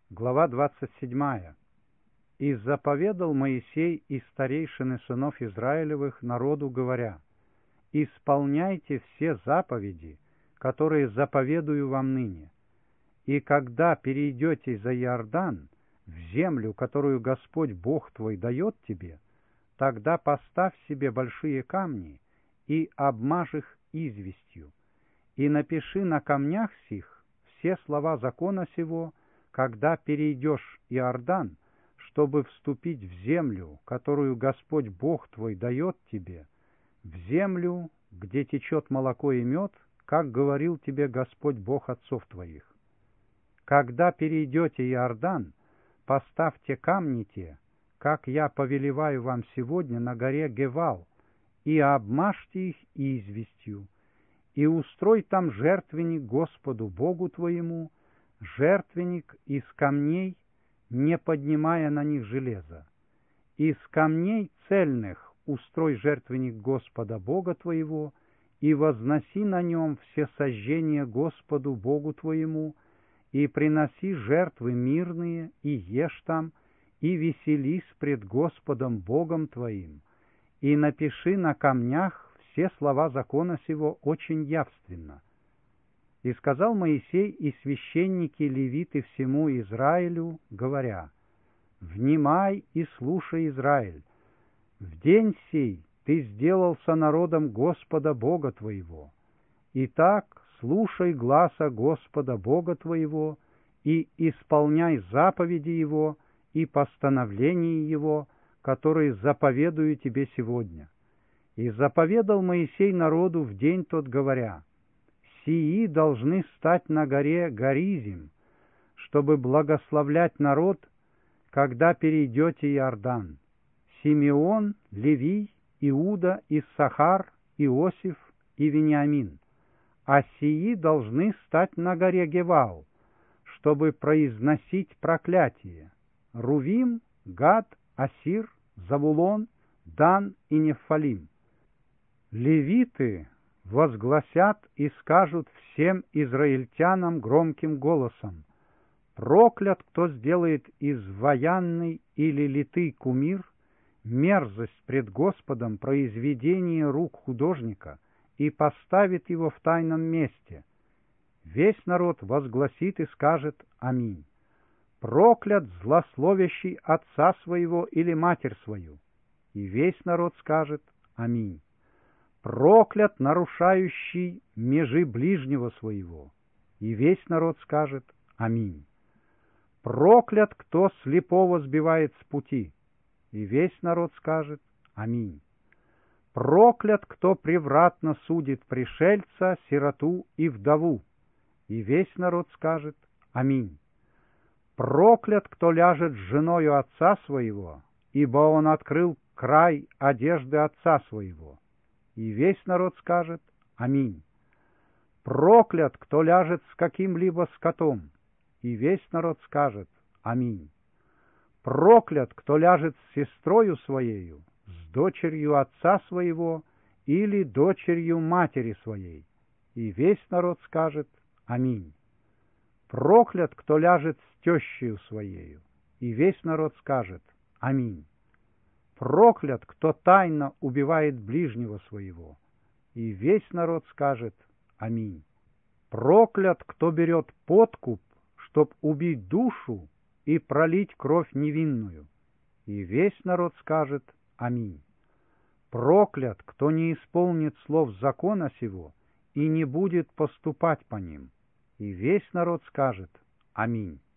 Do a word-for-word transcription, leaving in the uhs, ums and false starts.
Глава двадцать седьмая. «И заповедал Моисей и старейшины сынов Израилевых народу, говоря: исполняйте все заповеди, которые заповедую вам ныне. И когда перейдете за Иордан, в землю, которую Господь Бог твой дает тебе, тогда поставь себе большие камни и обмажь их известью, и напиши на камнях сих все слова закона сего, когда перейдешь Иордан, чтобы вступить в землю, которую Господь Бог твой дает тебе, в землю, где течет молоко и мед, как говорил тебе Господь Бог отцов твоих. Когда перейдете Иордан, поставьте камни те, как я повелеваю вам сегодня на горе Гевал, и обмажьте их известью, и устрой там жертвенник Господу Богу твоему, жертвенник из камней, не поднимая на них железа. Из камней цельных устрой жертвенник Господа Бога твоего, и возноси на нем все сожжения Господу Богу твоему, и приноси жертвы мирные, и ешь там, и веселись пред Господом Богом твоим, и напиши на камнях все слова закона сего очень явственно. И сказал Моисей и священники левиты всему Израилю, говоря: «Внимай и слушай, Израиль, в день сей ты сделался народом Господа Бога твоего. Итак, слушай гласа Господа Бога твоего и исполняй заповеди Его и постановления Его, которые заповедую тебе сегодня». И заповедал Моисей народу в день тот, говоря: «Сии должны стать на горе Горизим, чтобы благословлять народ, когда перейдете Иордан: Симеон, Левий, Иуда, Иссахар, Иосиф и Вениамин. А сии должны стать на горе Гевал, чтобы произносить проклятие: Рувим, Гад, Асир, Завулон, Дан и Нефалим. Левиты возгласят и скажут всем израильтянам громким голосом: проклят, кто сделает из воянный или литый кумир мерзость пред Господом произведение рук художника и поставит его в тайном месте. Весь народ возгласит и скажет: аминь. Проклят злословящий отца своего или матерь свою. И весь народ скажет: аминь. Проклят нарушающий межи ближнего своего. И весь народ скажет: аминь. Проклят, кто слепого сбивает с пути. И весь народ скажет: аминь. Проклят, кто превратно судит пришельца, сироту и вдову. И весь народ скажет: аминь. Проклят, кто ляжет с женою отца своего, ибо он открыл край одежды отца своего. И весь народ скажет: аминь. Проклят, кто ляжет с каким-либо скотом. И весь народ скажет: аминь. Проклят, кто ляжет с сестрою своею, с дочерью отца своего или дочерью матери своей. И весь народ скажет: аминь. Проклят, кто ляжет с тещею своею. И весь народ скажет: аминь. Проклят, кто тайно убивает ближнего своего. И весь народ скажет: аминь. Проклят, кто берет подкуп, чтоб убить душу и пролить кровь невинную. И весь народ скажет: аминь. Проклят, кто не исполнит слов закона сего и не будет поступать по ним. И весь народ скажет: аминь.